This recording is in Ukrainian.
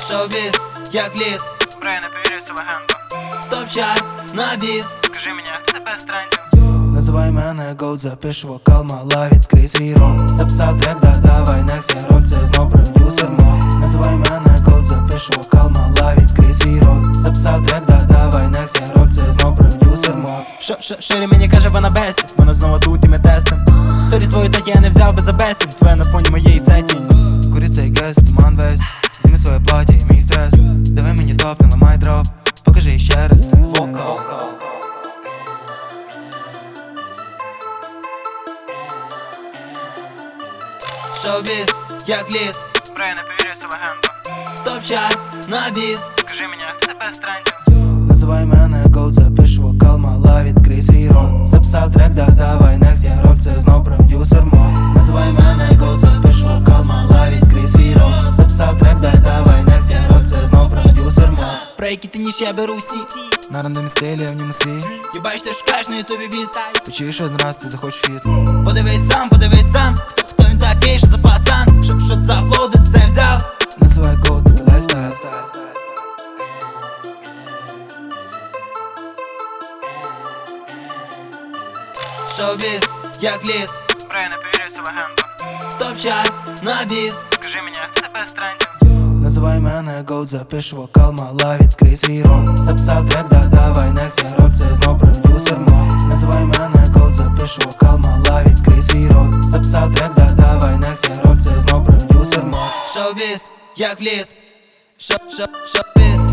Шоу-біз, як в ліс. Брейне, повірю цю легенду. Топ-чарт на біс. Скажи мені, як тебе з трендів? Називай мене Goat, запишу вокал, мала, відкрий свій рот. Записав трек, давай, next, я роль, це знов продюсер мод. Називай мене Goat, запишу вокал, мала, відкрий свій рот. Записав трек, давай, next, я роль, це знов продюсер мод. Ширі мені каже, вона бесі, вона знову тут і ми тестим. Сорі, твою таті я не взяв би за бесін. Твоя на фоні моєї це тінь. Курить цей гест, туман весь. Зніми своє плаття і мій стрес. Давай мені топ, не ламай дроп. Покажи ще раз. Вокал. Шоу-біз, як в ліс. Брейне, повірю цю легенду. Топ-чарт на біс. Скажи мені, як тебе з трендів? Називай мене Goat, запишу вокал, мала, відкрий свій рот. Записав трек, давай, next, я роль, це знов продюсер мод. Називай мене Goat, запишу вокал, мала, відкрий свій рот. Записав трек, давай, next, я роль, це знов продюсер мод. Про які ти ніж я беру всі. На рандомі стилі, я в ньому свій. Їбач, ти шукаєш на ютубі вітай. Почуєш один раз, ти захочеш фіт. Подивись сам, хто він такий, що за пацан. Що за флоу, де ти це взяв? Називай Goat, тобі лайфстайл. Шоу-біз, як в ліс. Брейне, повірю цю легенду. Топ-чарт на біс. Скажи мені, як тебе з трендів? Називай мене Goat, запишу вокал, мала, відкрий свій рот. Записав трек, давай, next, я роль, це знов продюсер мод. Називай мене Goat, запишу вокал, мала, відкрий свій рот. Записав трек, давай, next, я роль, це знов продюсер мод. Шоу-біз, як в ліс. Шоу-біз.